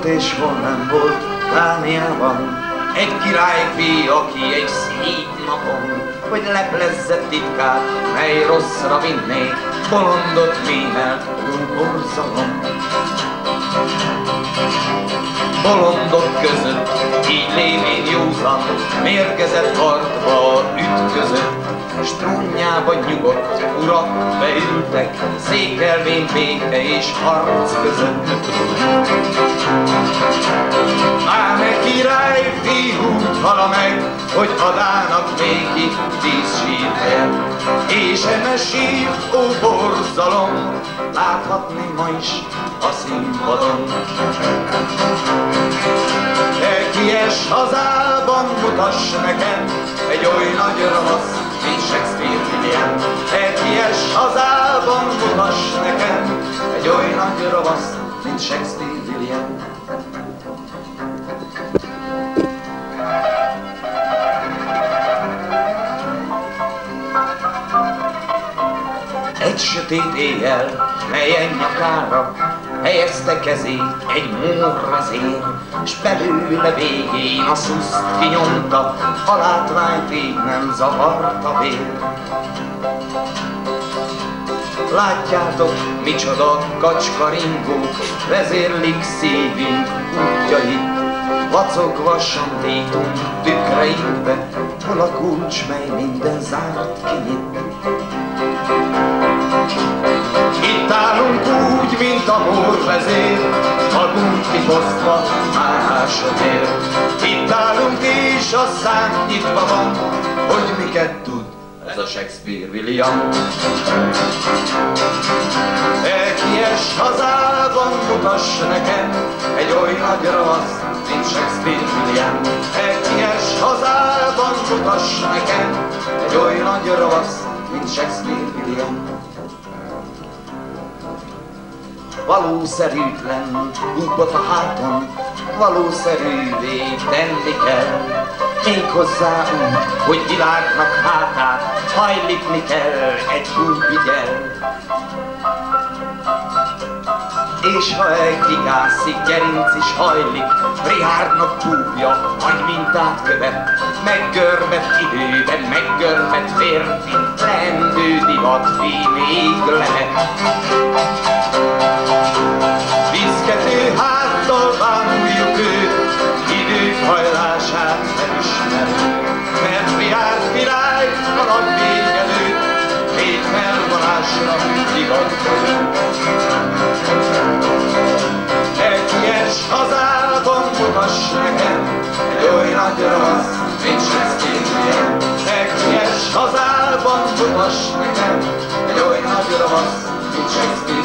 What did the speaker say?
volt és hol nem volt Dániában egy királyfi, aki egy szép napon, hogy leplezze titkát, mely rosszra vinné, bolondot méhelt borzalom. Bolondok között, így lévén józan, mérgezett harcba ütközött, s trónjába nyugodt urak beültek, székelvén béke és harc között. Ám király fiút hala meg, hogy adának még itt 10 sírhelyet, és eme sír, ó borzalom, láthatni ma is a színpadon. De kies hazában mutass nekem egy oly nagy ravasz, mint Shakespeare William. De kies hazában mutass nekem egy oly nagy ravasz, mint Shakespeare William. Egy sötét éjjel, melyen nyakára helyezte kezét egy mórvezér, s belőle végén a szuszt kinyomta, a látványt így nem zavarta vér. Látjátok, micsoda kacskaringók vezérlik szívünk útjait, vacogva sandítunk tükreinkbe, hol a kulcs, mely minden zárt kinyit. Itt állunk úgy, mint a mórvezér, magunk kifosztva másodér. Itt állunk és a szám nyitva van, hogy miket tud ez a Shakespeare William. Kies hazában mutass nekem egy oly nagy ravasz, mint Shakespeare William. Kies hazában mutass nekem egy oly nagy ravasz, mint Shakespeare William. Valószerűtlen útbot a háton, valószerűvé tenni kell, méghozzá úgy, hogy világnak hátát hajlítni kell egy új jel. És ha egy gigászi gerinc is hajlik, Richardnak búbja nagy mintát követ, meggörmet időben, meggörmet férfi, leendő divatfi még lehet. Viszkető háttal bámuljuk őt, idők hajlását felismerő, mert Richard király a nagy végelő, két felvonásra divatkozó. Kies hazában mutass nekem egy oly nagy ravasz, mint Shakespeare William. Kies hazában mutass nekem egy oly nagy ravasz, mint Shakespeare